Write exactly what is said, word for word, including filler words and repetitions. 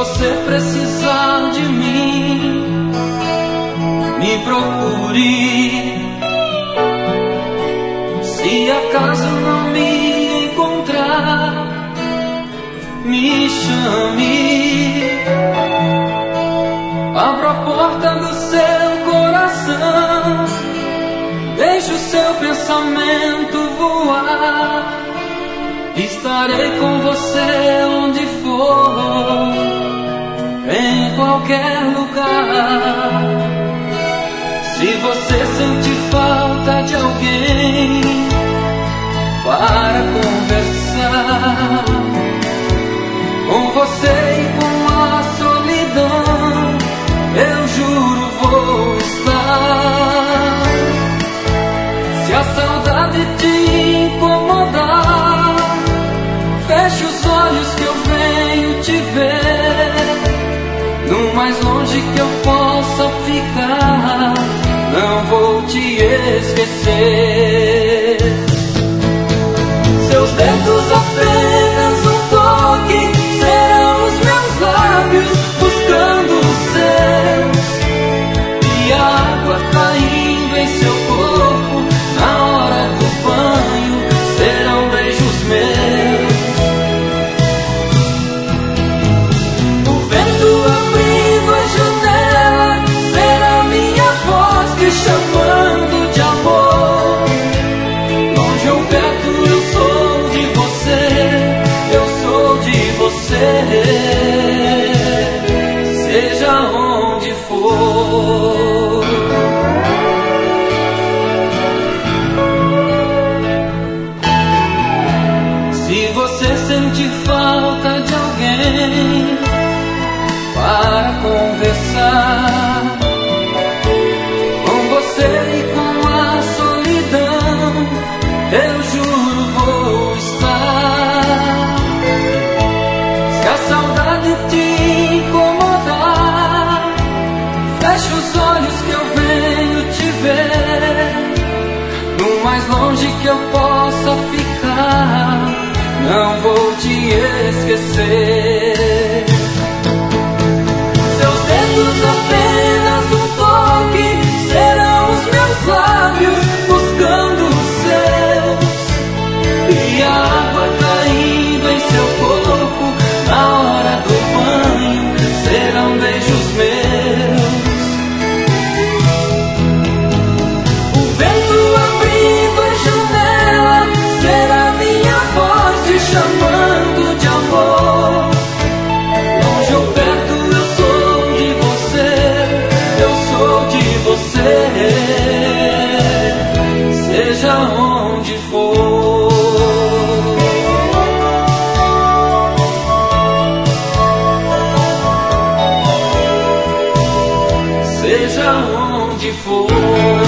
você precisar de mim, me procure. Se acaso não me encontrar, me chame. Abra a porta do seu coração, deixe o seu pensamento voar. Estarei com você onde for, em qualquer lugar. Se você sente falta de alguém para conversar, com você e com a solidão, eu juro vou estar. Se a saudade te incomodar, feche os olhos que eu venho te ver. No mais longe que eu possa ficar, não vou te esquecer. Seus dedos apenas um toque, serão os meus lábios buscando os seus. E a água caindo em seu corpo, na hora do banho, serão beijos meus. O vento abrindo a janela, será minha voz te chamando de amor. Longe ou perto eu sou de você, eu sou de você, seja onde for. Se você sente falta de alguém para conversar, com você e com a solidão, eu juro vou estar. Se a saudade te incomodar, feche os olhos que eu venho te ver. No mais longe que eu possa ficar, não vou te esquecer. Seus dedos apenas um toque, serão os meus lábios buscando os seus. E a água caindo em seu corpo, na hora do banho, serão beijos meus. O vento abrindo a janela, será minha voz te chamando de amor. Longe ou perto eu sou de você, eu sou de você, seja onde for. Seja onde for.